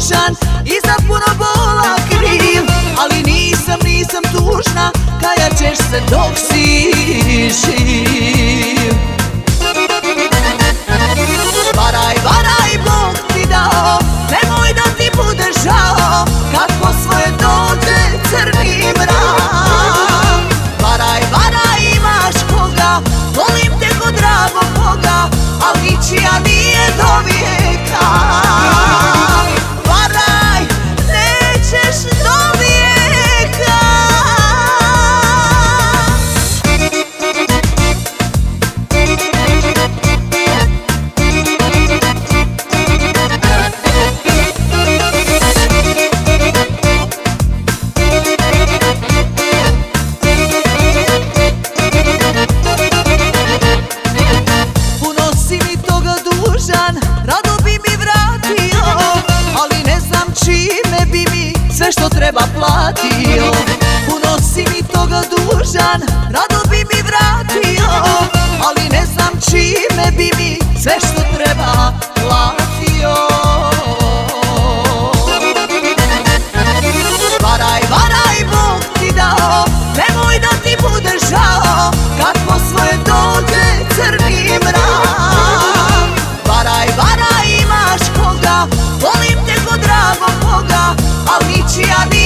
dužan i za puno bola kriv, ali nisam tužna, kajat ćeš se dok si živ. Varaj, Bog ti dao, nemoj da ti bude žao, kako svoje dođe crni mrak. Varaj, imaš koga, volim te ko dragog Boga, al ničija nije do vijeka. Varaj, nećeš do vijeka. Rado bi mi vratio, ali ne znam čime bi mi sve što treba platio. Puno si mi toga dužan, rado bi mi vratio, ali ne znam čime bi mi sve što treba platio. Varaj, Bog ti dao, nemoj da ti bude žao, kako svoje dođe crni mrak. Varaj, imaš koga, volim te ko dragog Boga, al ničija nije